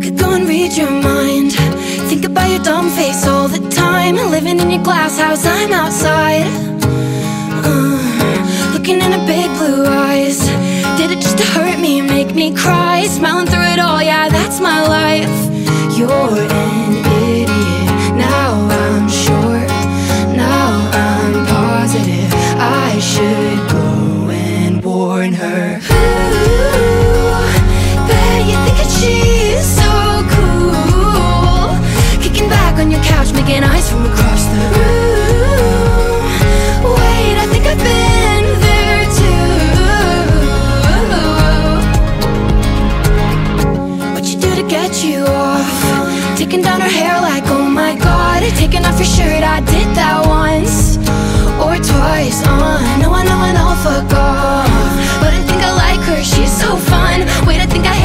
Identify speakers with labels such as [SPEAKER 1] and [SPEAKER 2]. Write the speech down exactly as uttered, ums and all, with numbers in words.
[SPEAKER 1] could go and read your mind. Think about your dumb face all the time. Living in your glass house, I'm outside, uh, looking in her big blue eyes. Did it just to hurt me, make me cry? Smiling through it all, yeah, that's my life. You're an idiot, now I'm sure. Now I'm positive I should go and warn her. Ooh, bet you think that she's so cool, kicking back on your couch, making eyes from across the room. Wait, I think I've been there too. What you do to get you off? Taking down her hair like, oh my god. Taking off your shirt, I did that once or twice. uh, No, I know, I know, fuck off. But I think I like her, she's so fun. Wait, I think I